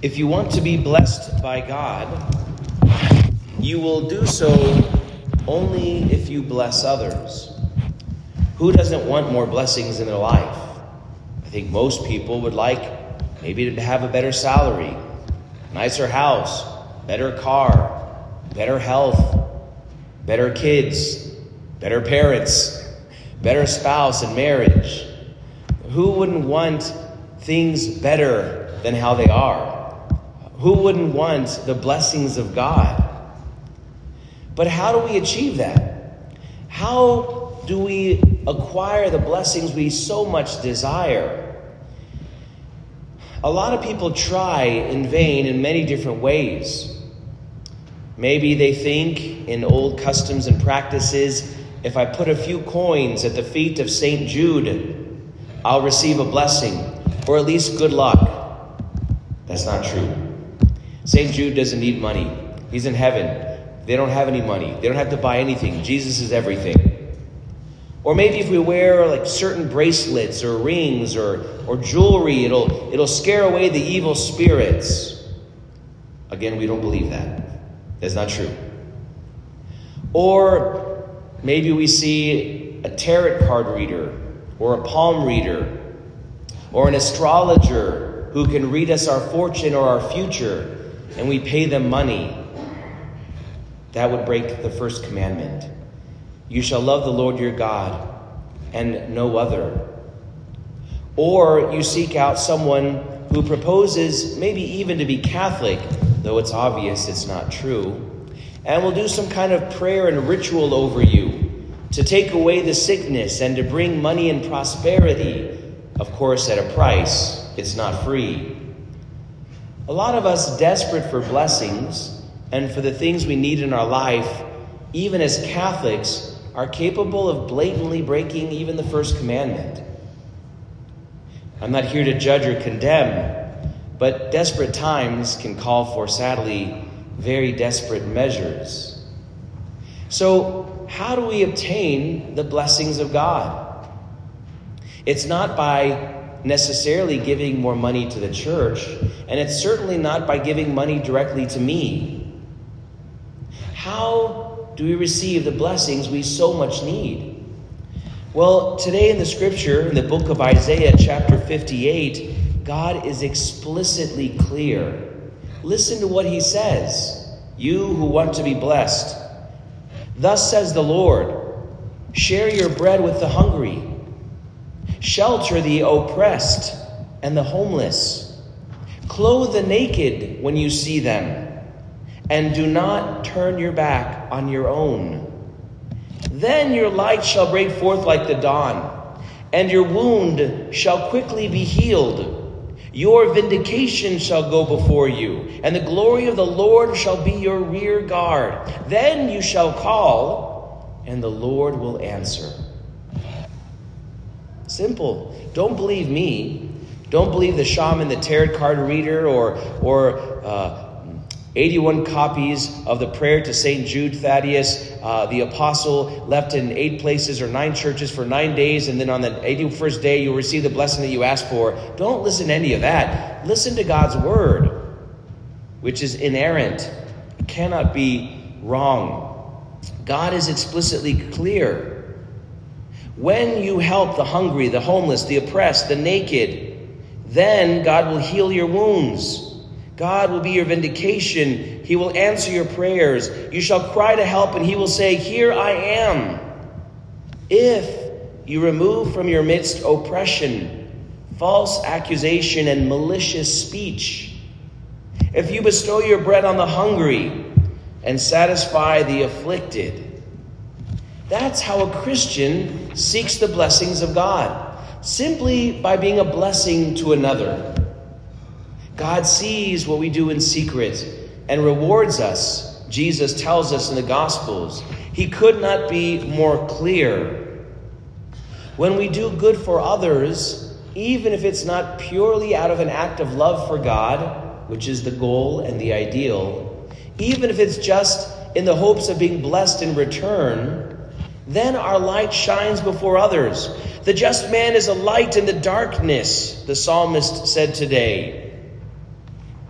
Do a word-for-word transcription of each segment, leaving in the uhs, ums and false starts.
If you want to be blessed by God, you will do so only if you bless others. Who doesn't want more blessings in their life? I think most people would like maybe to have a better salary, nicer house, better car, better health, better kids, better parents, better spouse and marriage. Who wouldn't want things better than how they are? Who wouldn't want the blessings of God? But how do we achieve that? How do we acquire the blessings we so much desire? A lot of people try in vain in many different ways. Maybe they think in old customs and practices, if I put a few coins at the feet of Saint Jude, I'll receive a blessing, or at least good luck. That's not true. Saint Jude doesn't need money. He's in heaven. They don't have any money. They don't have to buy anything. Jesus is everything. Or maybe if we wear like certain bracelets or rings or, or jewelry, it'll, it'll scare away the evil spirits. Again, we don't believe that. That's not true. Or maybe we see a tarot card reader or a palm reader or an astrologer who can read us our fortune or our future, and we pay them money. That would break the first commandment. You shall love the Lord your God and no other. Or you seek out someone who proposes maybe even to be Catholic, though it's obvious it's not true, and will do some kind of prayer and ritual over you to take away the sickness and to bring money and prosperity, of course at a price. It's not free. A lot of us desperate for blessings and for the things we need in our life, even as Catholics, are capable of blatantly breaking even the first commandment. I'm not here to judge or condemn, but desperate times can call for, sadly, very desperate measures. So, how do we obtain the blessings of God? It's not by necessarily giving more money to the church, and it's certainly not by giving money directly to me. How do we receive the blessings we so much need? Well, today in the scripture, in the book of Isaiah, chapter fifty-eight, God is explicitly clear. Listen to what he says. You who want to be blessed. Thus says the Lord, share your bread with the hungry. Shelter the oppressed and the homeless. Clothe the naked when you see them, and do not turn your back on your own. Then your light shall break forth like the dawn, and your wound shall quickly be healed. Your vindication shall go before you, and the glory of the Lord shall be your rear guard. Then you shall call, and the Lord will answer. Simple. Don't believe me. Don't believe the shaman, the tarot card reader, or or uh, eighty-one copies of the prayer to Saint Jude Thaddeus, uh, the apostle, left in eight places or nine churches for nine days, and then on the eighty-first day you'll receive the blessing that you asked for. Don't listen to any of that. Listen to God's word, which is inerrant. It cannot be wrong. God is explicitly clear. When you help the hungry, the homeless, the oppressed, the naked, then God will heal your wounds. God will be your vindication. He will answer your prayers. You shall cry to help, and he will say, here I am. If you remove from your midst oppression, false accusation, and malicious speech, if you bestow your bread on the hungry and satisfy the afflicted. That's how a Christian seeks the blessings of God, simply by being a blessing to another. God sees what we do in secret and rewards us. Jesus tells us in the Gospels. He could not be more clear. When we do good for others, even if it's not purely out of an act of love for God, which is the goal and the ideal, even if it's just in the hopes of being blessed in return, then our light shines before others. The just man is a light in the darkness, the psalmist said today.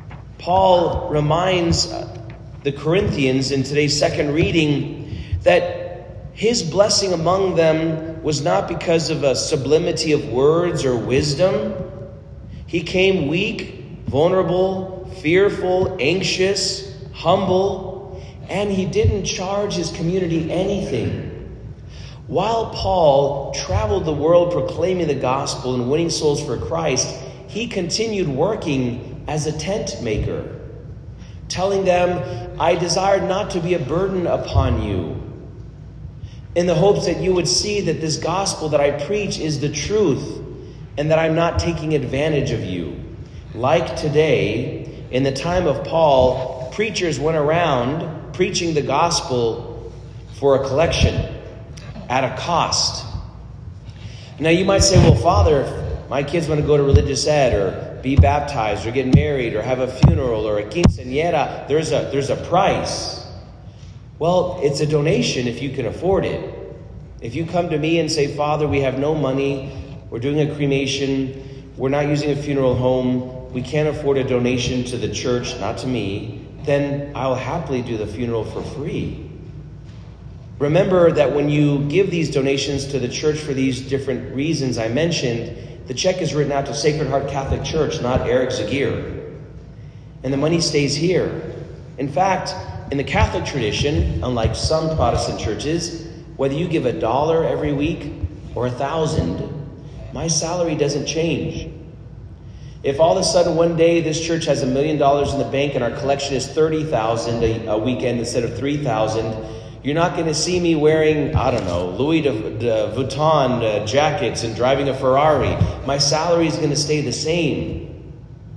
Paul reminds the Corinthians in today's second reading that his blessing among them was not because of a sublimity of words or wisdom. He came weak, vulnerable, fearful, anxious, humble, and he didn't charge his community anything. While Paul traveled the world proclaiming the gospel and winning souls for Christ, he continued working as a tent maker, telling them, I desire not to be a burden upon you, in the hopes that you would see that this gospel that I preach is the truth and that I'm not taking advantage of you. Like today, in the time of Paul, preachers went around preaching the gospel for a collection at a cost. Now you might say, well, Father, if my kids want to go to religious ed or be baptized or get married or have a funeral or a quinceañera, there's a, there's a price. Well, it's a donation if you can afford it. If you come to me and say, Father, we have no money, we're doing a cremation, we're not using a funeral home, we can't afford a donation to the church, not to me, then I'll happily do the funeral for free. Remember that when you give these donations to the church for these different reasons I mentioned, the check is written out to Sacred Heart Catholic Church, not Eric Zagir. And the money stays here. In fact, in the Catholic tradition, unlike some Protestant churches, whether you give a dollar every week or a thousand, my salary doesn't change. If all of a sudden one day this church has a million dollars in the bank and our collection is thirty thousand a, a weekend instead of three thousand, you're not going to see me wearing, I don't know, Louis de, de Vuitton uh, jackets and driving a Ferrari. My salary is going to stay the same.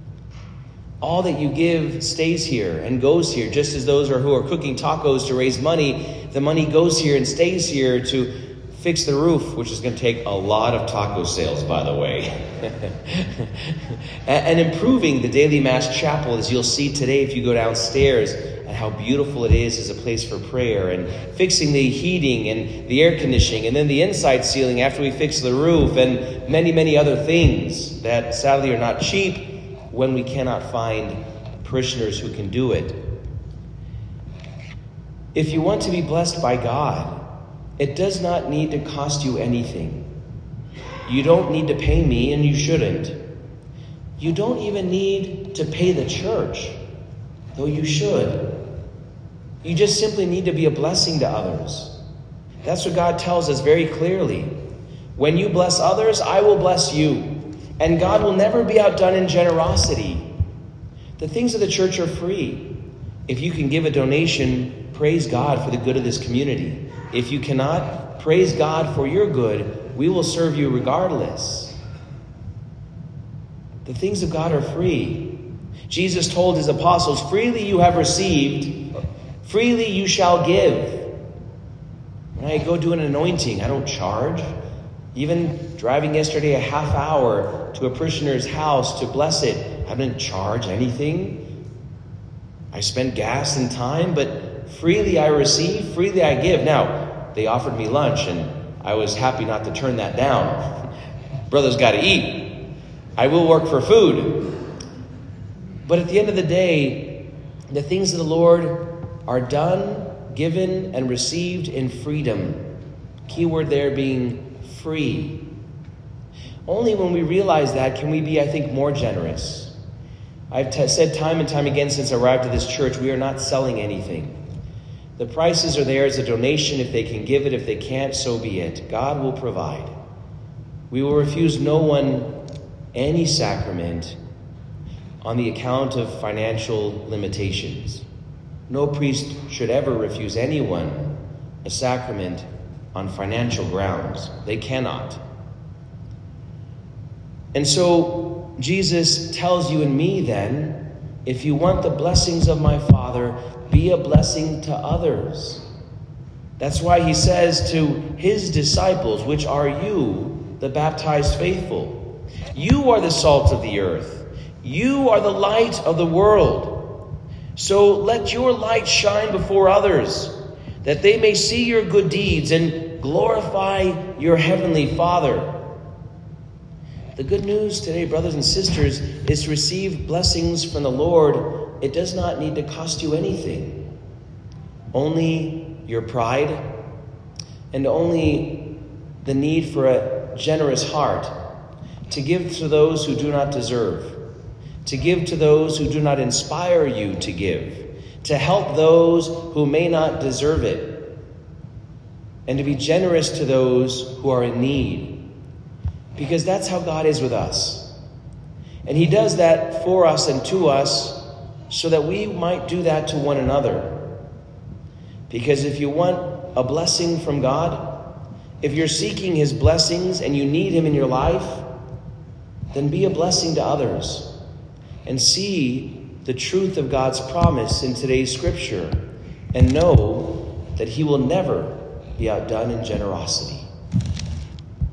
All that you give stays here and goes here, just as those are who are cooking tacos to raise money. The money goes here and stays here to fix the roof, which is going to take a lot of taco sales, by the way. and, and improving the daily Mass chapel, as you'll see today if you go downstairs, and how beautiful it is as a place for prayer, and fixing the heating and the air conditioning, and then the inside ceiling after we fix the roof, and many, many other things that sadly are not cheap when we cannot find parishioners who can do it. If you want to be blessed by God, it does not need to cost you anything. You don't need to pay me, and you shouldn't. You don't even need to pay the church, though you should. You just simply need to be a blessing to others. That's what God tells us very clearly. When you bless others, I will bless you. And God will never be outdone in generosity. The things of the church are free. If you can give a donation, praise God for the good of this community. If you cannot, praise God for your good. We will serve you regardless. The things of God are free. Jesus told his apostles, freely you have received, freely you shall give. When I go do an anointing, I don't charge. Even driving yesterday a half hour to a parishioner's house to bless it, I didn't charge anything. I spent gas and time, but freely I receive, freely I give. Now, they offered me lunch, and I was happy not to turn that down. Brother's got to eat. I will work for food. But at the end of the day, the things of the Lord are done, given, and received in freedom. Key word there being free. Only when we realize that can we be, I think, more generous. I've t- said time and time again since I arrived at this church, we are not selling anything. The prices are there as a donation. If they can give it, if they can't, so be it. God will provide. We will refuse no one any sacrament on the account of financial limitations. No priest should ever refuse anyone a sacrament on financial grounds. They cannot. And so Jesus tells you and me then, if you want the blessings of my Father, be a blessing to others. That's why he says to his disciples, which are you, the baptized faithful, you are the salt of the earth. You are the light of the world. So let your light shine before others, that they may see your good deeds and glorify your heavenly Father. The good news today, brothers and sisters, is to receive blessings from the Lord it does not need to cost you anything. Only your pride and only the need for a generous heart to give to those who do not deserve, to give to those who do not inspire you to give, to help those who may not deserve it, and to be generous to those who are in need. Because that's how God is with us. And he does that for us and to us so that we might do that to one another. Because if you want a blessing from God, if you're seeking his blessings and you need him in your life, then be a blessing to others and see the truth of God's promise in today's scripture and know that he will never be outdone in generosity.